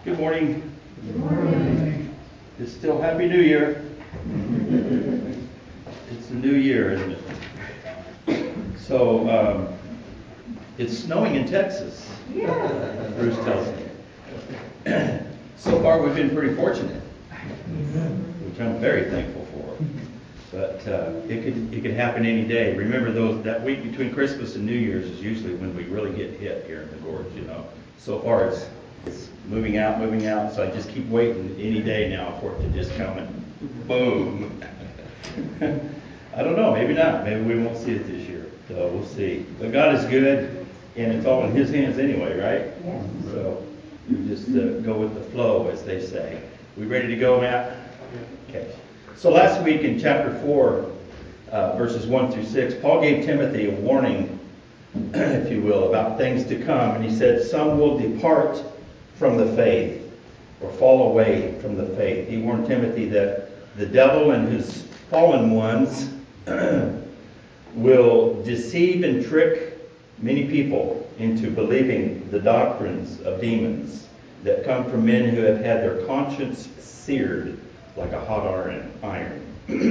Good morning. Good morning. It's still Happy New Year. It's the new year, isn't it? So, it's snowing in Texas. Yes. Bruce tells me. So far, we've been pretty fortunate, which I'm very thankful for. But it could happen any day. Remember, that week between Christmas and New Year's is usually when we really get hit here in the gorge. So far, it's moving out. So I just keep waiting any day now for it to just come and boom. I don't know. Maybe not. Maybe we won't see it this year. So we'll see. But God is good, and it's all in His hands anyway, right? Yes. So we just go with the flow, as they say. We ready to go, Matt? Okay. So last week in chapter 4, verses 1 through 6, Paul gave Timothy a warning, if you will, about things to come. And he said, some will depart from the faith or fall away from the faith. He warned Timothy that the devil and his fallen ones will deceive and trick many people into believing the doctrines of demons that come from men who have had their conscience seared like a hot iron.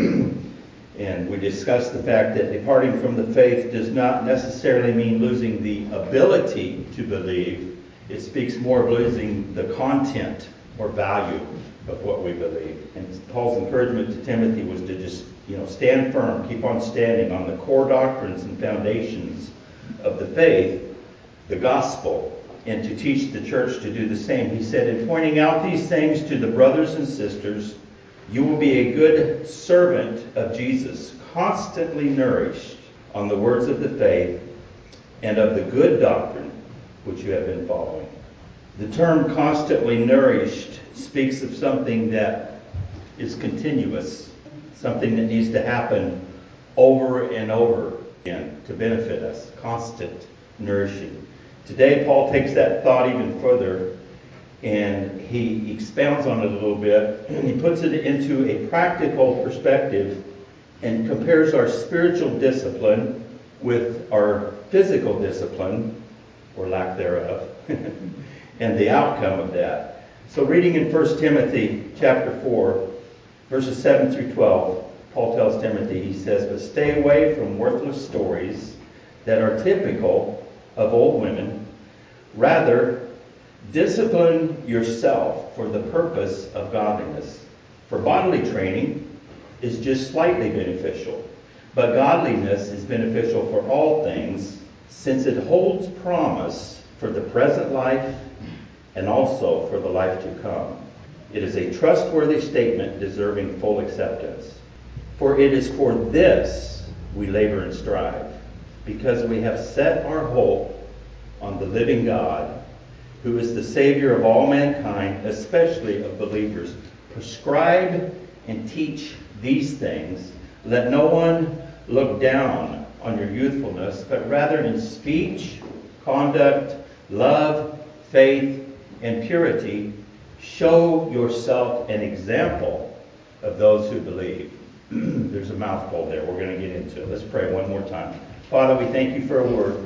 And we discussed the fact that departing from the faith does not necessarily mean losing the ability to believe. It speaks more of losing the content or value of what we believe. And Paul's encouragement to Timothy was to just, stand firm, keep on standing on the core doctrines and foundations of the faith, the gospel, and to teach the church to do the same. He said, in pointing out these things to the brothers and sisters, you will be a good servant of Jesus, constantly nourished on the words of the faith and of the good doctrine which you have been following. The term constantly nourished speaks of something that is continuous, something that needs to happen over and over again to benefit us, constant nourishing. Today, Paul takes that thought even further, and he expounds on it a little bit, and he puts it into a practical perspective and compares our spiritual discipline with our physical discipline, or lack thereof, and the outcome of that. So reading in 1 Timothy chapter 4, verses 7 through 12, Paul tells Timothy, he says, but stay away from worthless stories that are typical of old women. Rather, discipline yourself for the purpose of godliness. For bodily training is just slightly beneficial, but godliness is beneficial for all things, since it holds promise for the present life and also for the life to come. It is a trustworthy statement deserving full acceptance. For it is for this we labor and strive, because we have set our hope on the living God, who is the Savior of all mankind, especially of believers. Prescribe and teach these things. Let no one look down on your youthfulness, but rather in speech, conduct, love, faith, and purity, show yourself an example of those who believe. There's a mouthful there. We're going to get into it. Let's pray one more time. Father, we thank you for a word.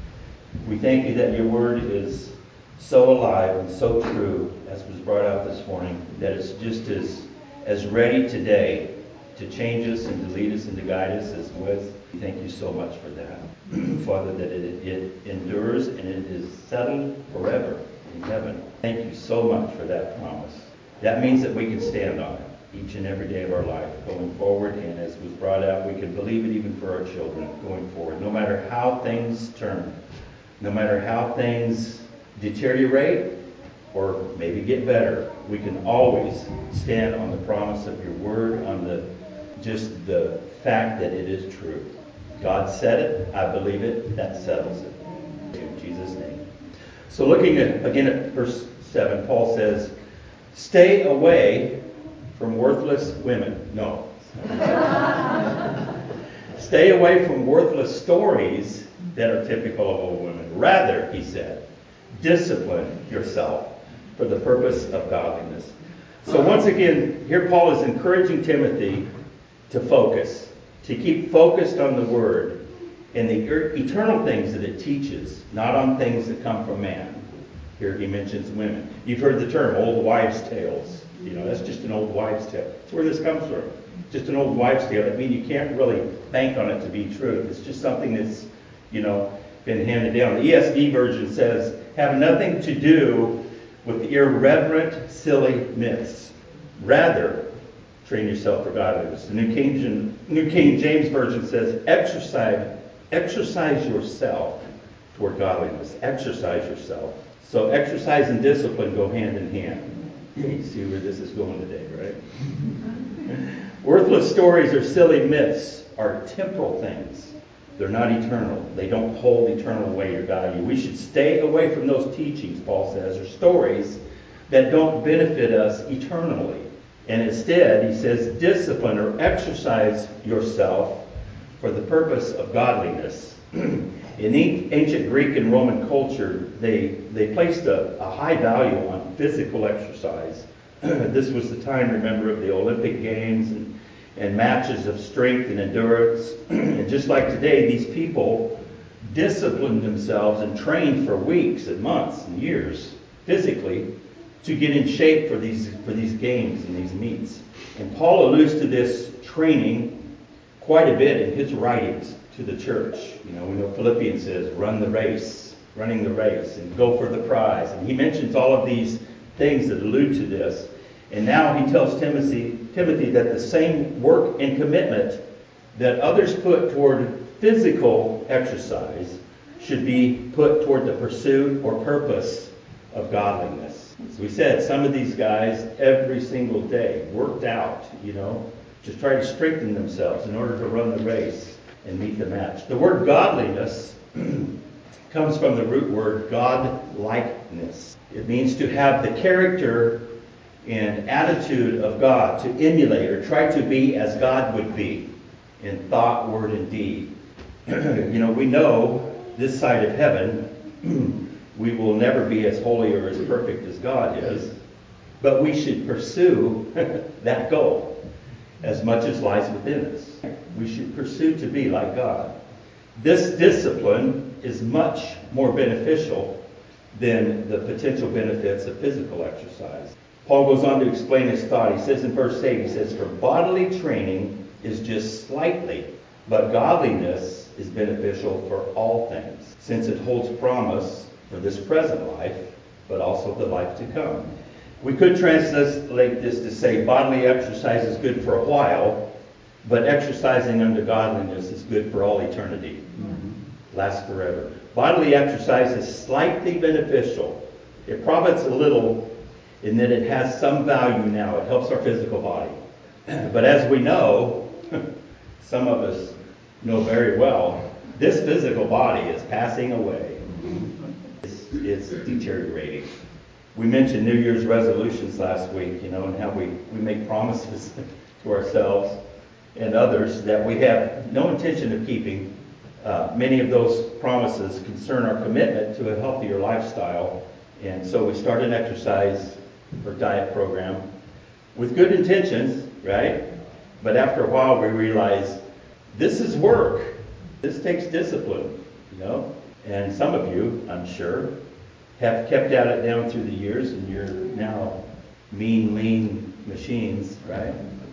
We thank you that your word is so alive and so true, as was brought out this morning, that it's just as ready today to change us and to lead us and to guide us as it was. We thank you so much for that. Father, that it endures and it is settled forever in heaven. Thank you so much for that promise. That means that we can stand on it each and every day of our life going forward, and as was brought out, we can believe it even for our children going forward. No matter how things turn, no matter how things deteriorate or maybe get better, we can always stand on the promise of your word, on the fact that it is true. God said it, I believe it, that settles it. In Jesus' name. So looking again at verse 7, Paul says, stay away from worthless women. No. Stay away from worthless stories that are typical of old women. Rather, he said, discipline yourself for the purpose of godliness. So once again, here Paul is encouraging Timothy to focus, to keep focused on the word and the eternal things that it teaches, not on things that come from man. Here he mentions women. You've heard the term old wives' tales. That's just an old wives' tale. That's where this comes from. Just an old wives' tale. That means you can't really bank on it to be true. It's just something that's, been handed down. The ESV version says, have nothing to do with the irreverent, silly myths. Rather, train yourself for godliness. The New King James Version says, exercise yourself toward godliness. Exercise yourself. So exercise and discipline go hand in hand. You see where this is going today, right? Worthless stories or silly myths are temporal things. They're not eternal. They don't hold eternal weight or value. We should stay away from those teachings, Paul says, or stories that don't benefit us eternally. And instead, he says, discipline or exercise yourself for the purpose of godliness. In ancient Greek and Roman culture, they placed a high value on physical exercise. This was the time, remember, of the Olympic Games and matches of strength and endurance. And just like today, these people disciplined themselves and trained for weeks and months and years physically to get in shape for these games and these meets. And Paul alludes to this training quite a bit in his writings to the church. We know Philippians says, running the race, and go for the prize. And he mentions all of these things that allude to this. And now he tells Timothy that the same work and commitment that others put toward physical exercise should be put toward the pursuit or purpose of godliness. As we said, some of these guys every single day worked out, just try to strengthen themselves in order to run the race and meet the match. The word godliness comes from the root word God-likeness. It means to have the character and attitude of God, to emulate or try to be as God would be in thought, word, and deed. We know this side of heaven, we will never be as holy or as perfect as God is, but we should pursue that goal as much as lies within us. We should pursue to be like God. This discipline is much more beneficial than the potential benefits of physical exercise. Paul goes on to explain his thought. He says in verse 8, he says, for bodily training is just slightly, but godliness is beneficial for all things, since it holds promise for this present life, but also the life to come. We could translate this to say bodily exercise is good for a while, but exercising unto godliness is good for all eternity. Lasts forever. Bodily exercise is slightly beneficial. It profits a little in that it has some value now. It helps our physical body. But as we know, some of us know very well, this physical body is passing away. It's deteriorating. We mentioned New Year's resolutions last week, and how we make promises to ourselves and others that we have no intention of keeping. Many of those promises concern our commitment to a healthier lifestyle. And so we start an exercise or diet program with good intentions, right? But after a while we realize this is work. This takes discipline, And some of you, I'm sure, have kept at it down through the years, and you're now lean machines, right?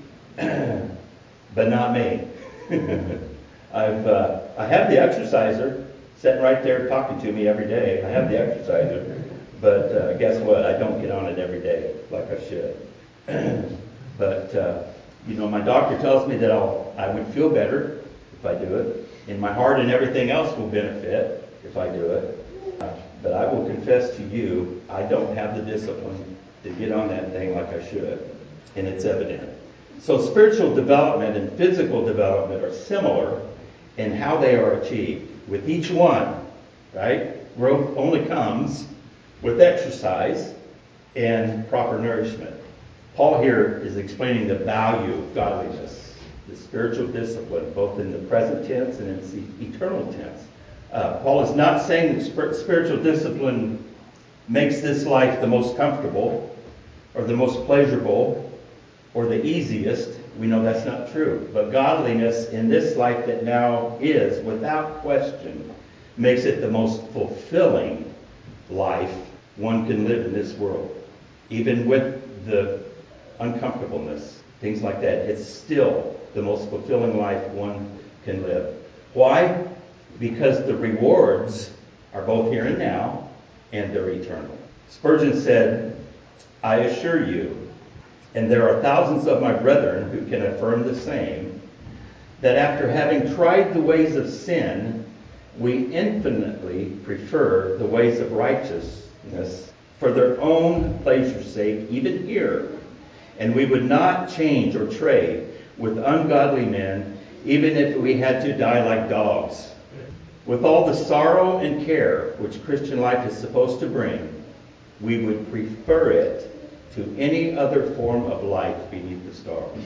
But not me. I have the exerciser sitting right there talking to me every day. I have the exerciser, but guess what? I don't get on it every day like I should. But my doctor tells me that I would feel better if I do it, and my heart and everything else will benefit if I do it. But I will confess to you, I don't have the discipline to get on that thing like I should, and it's evident. So spiritual development and physical development are similar in how they are achieved. With each one, right? Growth only comes with exercise and proper nourishment. Paul here is explaining the value of godliness, the spiritual discipline, both in the present tense and in the eternal tense. Paul is not saying that spiritual discipline makes this life the most comfortable or the most pleasurable or the easiest. We know that's not true. But godliness in this life that now is, without question, makes it the most fulfilling life one can live in this world. Even with the uncomfortableness, things like that, it's still the most fulfilling life one can live. Why? Because the rewards are both here and now, and they're eternal. Spurgeon said, I assure you, and there are thousands of my brethren who can affirm the same, that after having tried the ways of sin, we infinitely prefer the ways of righteousness for their own pleasure's sake, even here. And we would not change or trade with ungodly men, even if we had to die like dogs. With all the sorrow and care which Christian life is supposed to bring, we would prefer it to any other form of life beneath the stars.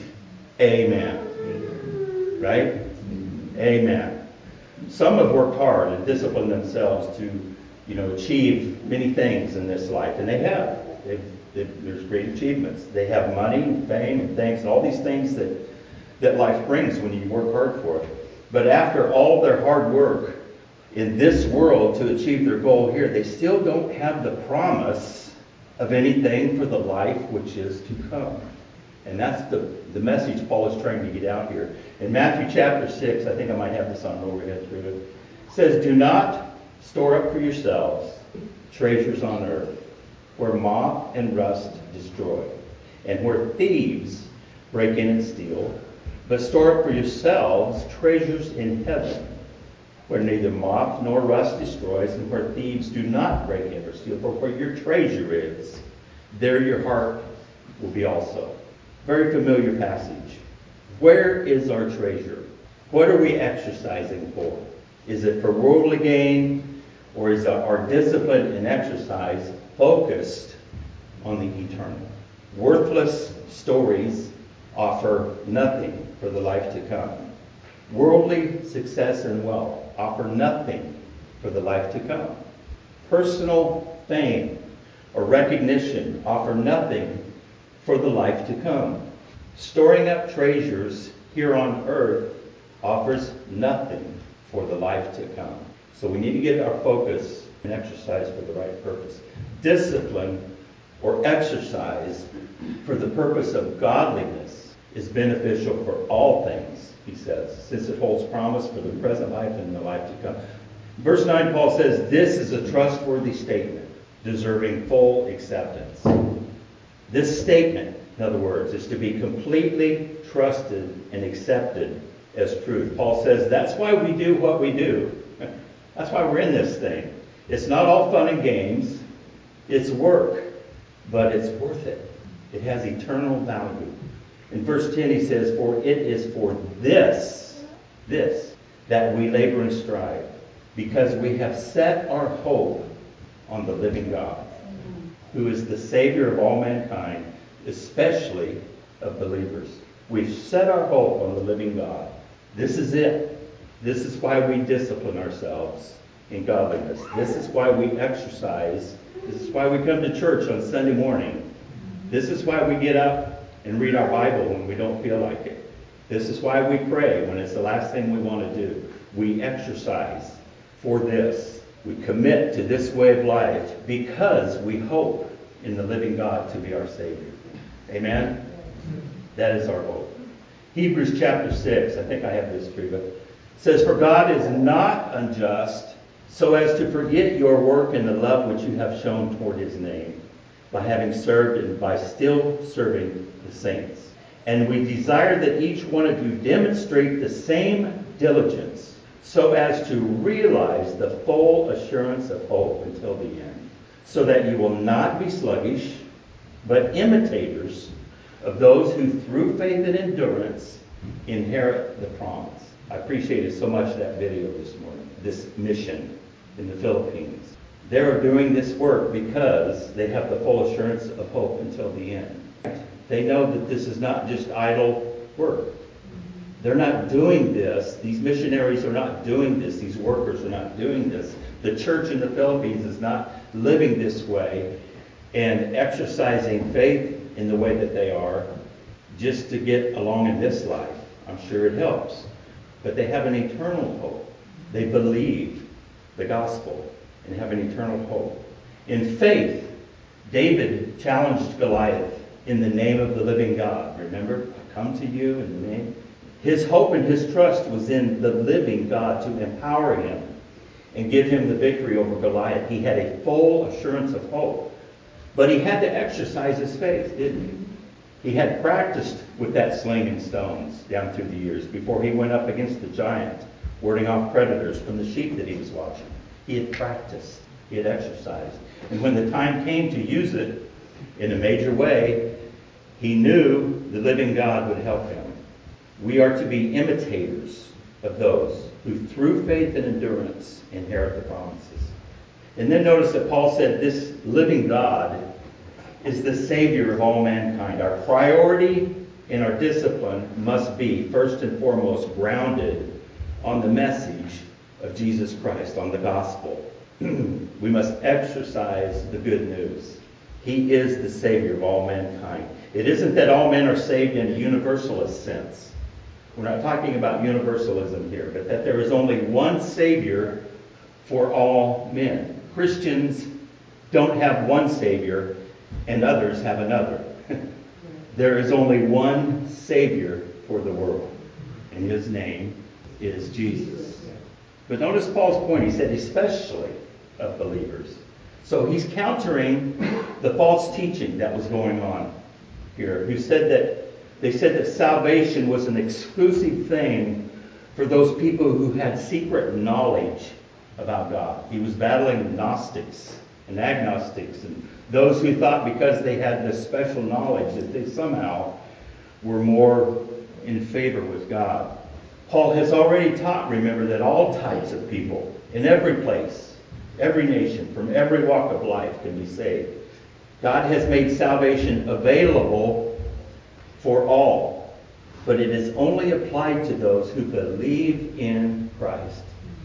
Amen. Right? Amen. Some have worked hard and disciplined themselves to, achieve many things in this life, and they have. There's great achievements. They have money and fame and things and all these things that life brings when you work hard for it. But after all their hard work in this world to achieve their goal here, they still don't have the promise of anything for the life which is to come. And that's the message Paul is trying to get out here. In Matthew chapter 6, I think I might have this on overhead too. It says, do not store up for yourselves treasures on earth, where moth and rust destroy, and where thieves break in and steal, but store up for yourselves treasures in heaven, where neither moth nor rust destroys, and where thieves do not break in or steal. For where your treasure is, there your heart will be also. Very familiar passage. Where is our treasure? What are we exercising for? Is it for worldly gain, or is our discipline and exercise focused on the eternal? Worthless stories offer nothing for the life to come. Worldly success and wealth offer nothing for the life to come. Personal fame or recognition offer nothing for the life to come. Storing up treasures here on earth offers nothing for the life to come. So we need to get our focus and exercise for the right purpose. Discipline or exercise for the purpose of godliness is beneficial for all things, he says, since it holds promise for the present life and the life to come. Verse 9, Paul says, this is a trustworthy statement, deserving full acceptance. This statement, in other words, is to be completely trusted and accepted as truth. Paul says that's why we do what we do. That's why we're in this thing. It's not all fun and games. It's work, but it's worth it. It has eternal value. In verse 10 he says, for it is for this, that we labor and strive, because we have set our hope on the living God, who is the Savior of all mankind, especially of believers. We've set our hope on the living God. This is it. This is why we discipline ourselves in godliness. This is why we exercise. This is why we come to church on Sunday morning. This is why we get up and read our Bible when we don't feel like it. This is why we pray when it's the last thing we want to do. We exercise for this. We commit to this way of life because we hope in the living God to be our Savior. Amen? That is our hope. Hebrews chapter 6, I think I have this for you, but it says, for God is not unjust so as to forget your work and the love which you have shown toward his name, by having served and by still serving the saints. And we desire that each one of you demonstrate the same diligence so as to realize the full assurance of hope until the end, so that you will not be sluggish, but imitators of those who through faith and endurance inherit the promise. I appreciated so much that video this morning, this mission in the Philippines. They are doing this work because they have the full assurance of hope until the end. They know that this is not just idle work. They're not doing this. These missionaries are not doing this. These workers are not doing this. The church in the Philippines is not living this way and exercising faith in the way that they are just to get along in this life. I'm sure it helps. But they have an eternal hope. They believe the gospel and have an eternal hope. In faith, David challenged Goliath in the name of the living God. Remember, I come to you in the name. His hope and his trust was in the living God to empower him and give him the victory over Goliath. He had a full assurance of hope. But he had to exercise his faith, didn't he? He had practiced with that sling and stones down through the years before he went up against the giant, warding off predators from the sheep that he was watching. He had practiced. He had exercised. And when the time came to use it in a major way, he knew the living God would help him. We are to be imitators of those who through faith and endurance inherit the promises. And then notice that Paul said this living God is the Savior of all mankind. Our priority and our discipline must be, first and foremost, grounded on the message of Jesus Christ, on the gospel. We must exercise the good news. He is the Savior of all mankind. It isn't that all men are saved in a universalist sense. We're not talking about universalism here, but that there is only one Savior for all men. Christians don't have one Savior and others have another. There is only one Savior for the world, and his name is Jesus. But notice Paul's point. He said especially of believers. So he's countering the false teaching that was going on here, who said that they said that salvation was an exclusive thing for those people who had secret knowledge about God. He was battling Gnostics and agnostics and those who thought because they had this special knowledge that they somehow were more in favor with God. Paul has already taught, remember, that all types of people in every place, every nation, from every walk of life can be saved. God has made salvation available for all, but it is only applied to those who believe in Christ.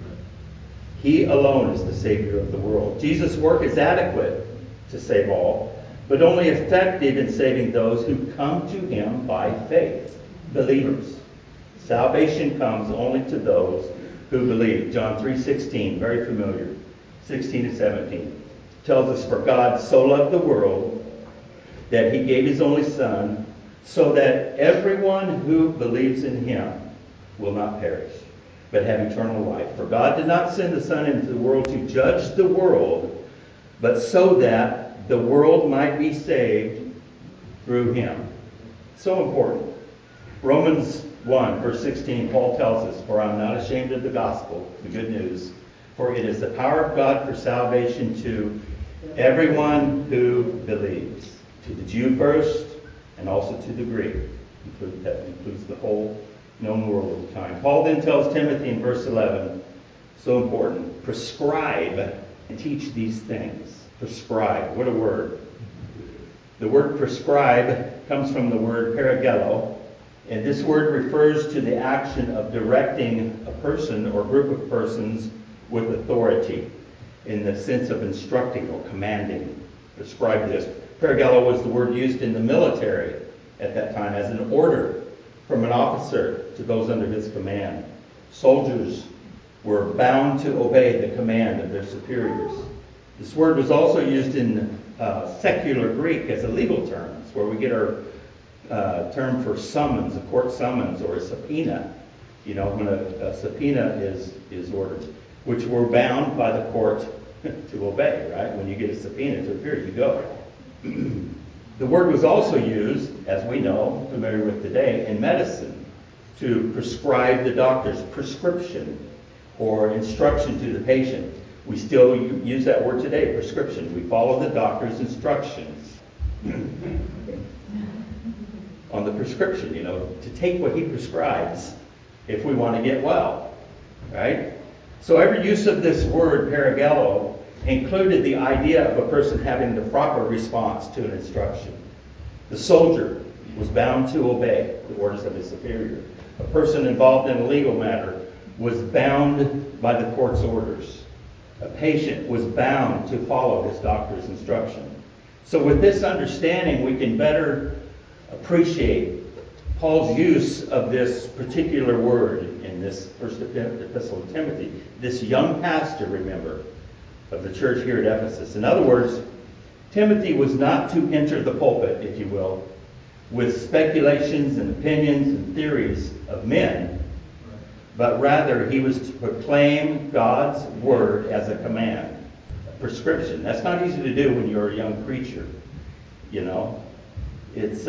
He alone is the Savior of the world. Jesus' work is adequate to save all, but only effective in saving those who come to him by faith, believers. Salvation comes only to those who believe. John 3:16, very familiar, 16 and 17, tells us, "For God so loved the world that he gave his only Son, so that everyone who believes in him will not perish, but have eternal life. For God did not send the Son into the world to judge the world, but so that the world might be saved through him." So important. Romans 1, verse 16, Paul tells us, "For I am not ashamed of the gospel," the good news, "for it is the power of God for salvation to everyone who believes, to the Jew first, and also to the Greek." That includes the whole known world at the time. Paul then tells Timothy in verse 11, so important, prescribe and teach these things. Prescribe, what a word. The word prescribe comes from the word paragello, and this word refers to the action of directing a person or group of persons with authority in the sense of instructing or commanding. Prescribe this. Paragello was the word used in the military at that time as an order from an officer to those under his command. Soldiers were bound to obey the command of their superiors. This word was also used in secular Greek as a legal term. It's where we get our term for summons, a court summons, or a subpoena. You know, when a subpoena is ordered, which we're bound by the court to obey, right? When you get a subpoena to appear, you go. The word was also used, as we know, familiar with today, in medicine to prescribe the doctor's prescription or instruction to the patient. We still use that word today, prescription. We follow the doctor's instructions on the prescription, you know, to take what he prescribes if we want to get well, right? So every use of this word, paragello, included the idea of a person having the proper response to an instruction. The soldier was bound to obey the orders of his superior. A person involved in a legal matter was bound by the court's orders. A patient was bound to follow his doctor's instruction. So with this understanding, we can better appreciate Paul's use of this particular word in this first epistle of Timothy. This young pastor, remember, of the church here at Ephesus. In other words, Timothy was not to enter the pulpit, if you will, with speculations and opinions and theories of men, but rather he was to proclaim God's word as a command, a prescription. That's not easy to do when you're a young preacher. It's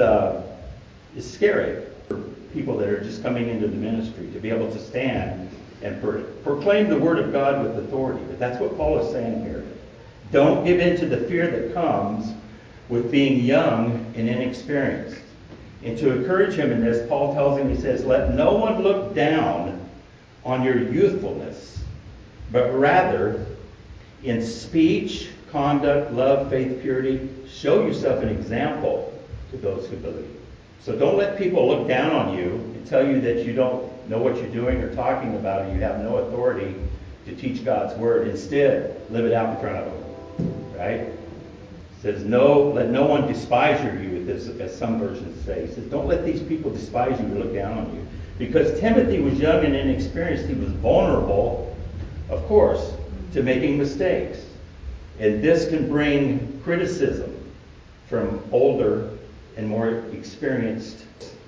scary for people that are just coming into the ministry to be able to stand and proclaim the word of God with authority. But that's what Paul is saying here. Don't give in to the fear that comes with being young and inexperienced. And to encourage him in this, Paul tells him, he says, let no one look down on your youthfulness, but rather in speech, conduct, love, faith, purity, show yourself an example to those who believe. So don't let people look down on you and tell you that you don't know what you're doing or talking about, or you have no authority to teach God's word. Instead, live it out in front of them. Right? It says, let no one despise your youth, as some versions say. He says, don't let these people despise you or look down on you. Because Timothy was young and inexperienced, he was vulnerable, of course, to making mistakes. And this can bring criticism from older and more experienced.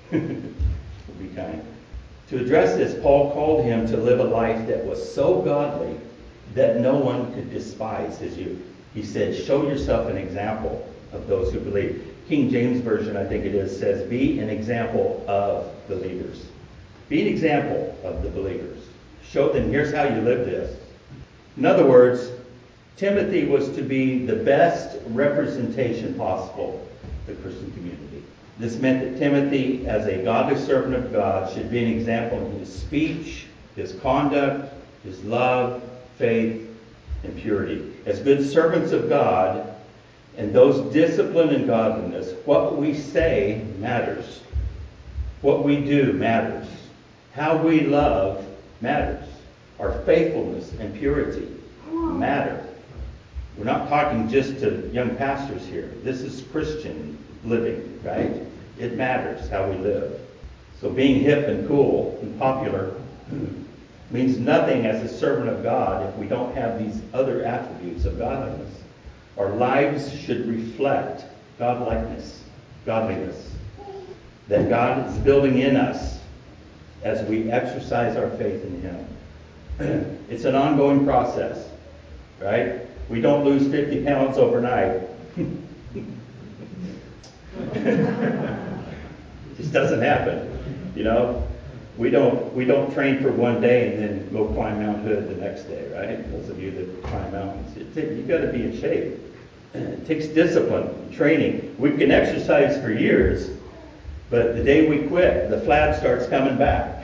Be kind. To address this, Paul called him to live a life that was so godly that no one could despise his youth. He said, show yourself an example of those who believe. King James Version, I think it is, says, be an example of believers. Be an example of the believers. Show them, here's how you live this. In other words, Timothy was to be the best representation possible of the Christian community. This meant that Timothy, as a godly servant of God, should be an example in his speech, his conduct, his love, faith, and purity. As good servants of God, and those disciplined in godliness, what we say matters. What we do matters. How we love matters. Our faithfulness and purity matter. We're not talking just to young pastors here. This is Christian living, right? It matters how we live. So being hip and cool and popular means nothing as a servant of God if we don't have these other attributes of godliness. Our lives should reflect godlikeness, godliness, that God is building in us as we exercise our faith in Him. It's an ongoing process, right? We don't lose 50 pounds overnight. It just doesn't happen, you know. We don't train for one day and then go climb Mount Hood the next day, right? Those of you that climb mountains, you've got to be in shape. It takes discipline and training. We can exercise for years, but the day we quit, the flab starts coming back.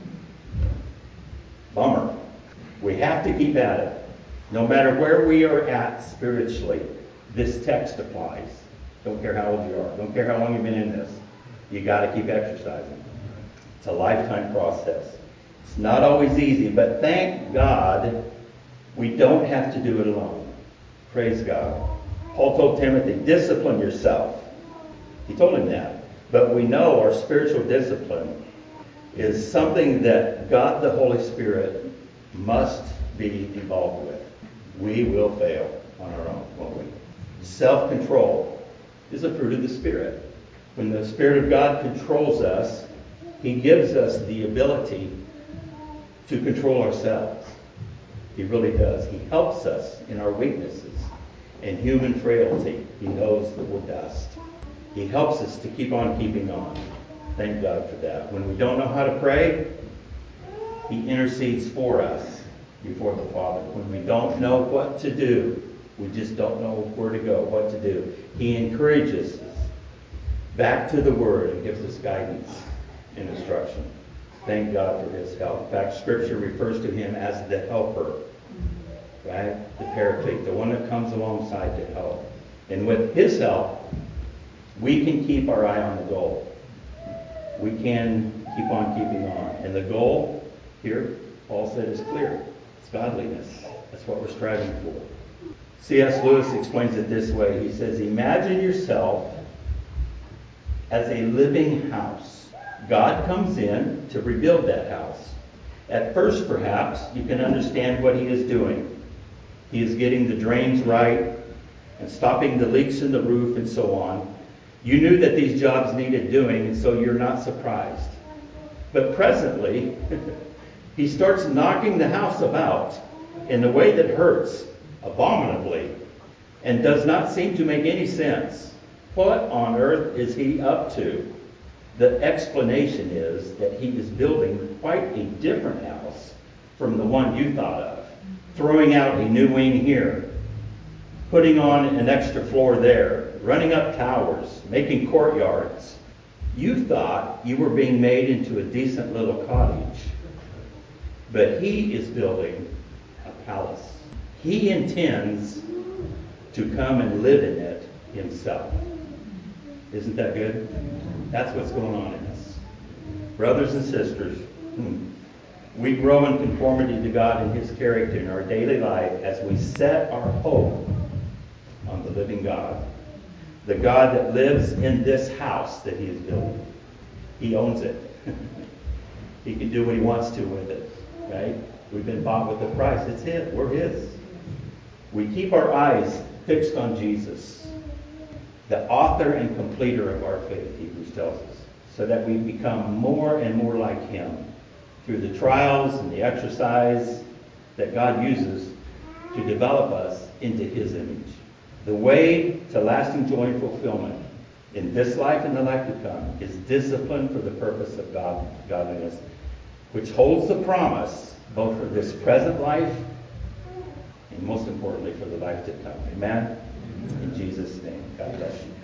Bummer. We have to keep at it. No matter where we are at spiritually, this text applies. Don't care how old you are. Don't care how long you've been in this. You got to keep exercising. It's a lifetime process. It's not always easy, but thank God we don't have to do it alone. Praise God. Paul told Timothy, discipline yourself. He told him that. But we know our spiritual discipline is something that God the Holy Spirit must be involved with. We will fail on our own, won't we? Self-control is a fruit of the Spirit. When the Spirit of God controls us, He gives us the ability to control ourselves. He really does. He helps us in our weaknesses and human frailty. He knows that we're dust. He helps us to keep on keeping on. Thank God for that. When we don't know how to pray, He intercedes for us before the Father. When we don't know what to do, we just don't know where to go, what to do, He encourages us back to the Word and gives us guidance and instruction. Thank God for His help. In fact, Scripture refers to Him as the helper, right? The paraclete, the one that comes alongside to help. And with His help, we can keep our eye on the goal. We can keep on keeping on. And the goal here, Paul said, is clear. It's godliness. That's what we're striving for. C.S. Lewis explains it this way. He says, imagine yourself as a living house. God comes in to rebuild that house. At first, perhaps, you can understand what He is doing. He is getting the drains right and stopping the leaks in the roof and so on. You knew that these jobs needed doing, and so you're not surprised. But presently, he starts knocking the house about in a way that hurts abominably and does not seem to make any sense. What on earth is he up to? The explanation is that he is building quite a different house from the one you thought of. Throwing out a new wing here, putting on an extra floor there, running up towers, making courtyards. You thought you were being made into a decent little cottage. But he is building a palace. He intends to come and live in it himself. Isn't that good? That's what's going on in us. Brothers and sisters, we grow in conformity to God and His character in our daily life as we set our hope on the living God. The God that lives in this house that He is building. He owns it. He can do what He wants to with it. Right? We've been bought with a price. It's His. We're His. We keep our eyes fixed on Jesus, the author and completer of our faith, Hebrews tells us, so that we become more and more like Him through the trials and the exercise that God uses to develop us into His image. The way to lasting joy and fulfillment in this life and the life to come is discipline for the purpose of godliness, which holds the promise both for this present life and most importantly for the life to come. Amen? In Jesus' name. God bless you.